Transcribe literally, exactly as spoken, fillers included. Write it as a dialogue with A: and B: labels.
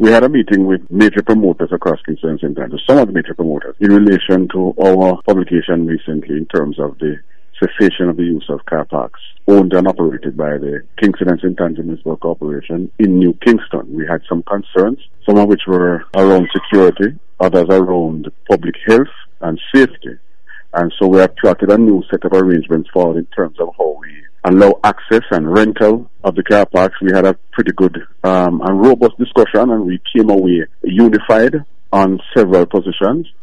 A: we had a meeting with major promoters across Kingston and Saint Andrews, some of the major promoters, in relation to our publication recently in terms of the cessation of the use of car parks owned and operated by the Kingston and Saint Andrews Municipal Corporation in New Kingston. We had some concerns, some of which were around security, others around public health and safety. And so we have plotted a new set of arrangements forward in terms of how we allow access and rental of the car parks. We had a pretty good um, and robust discussion, and we came away unified on several positions.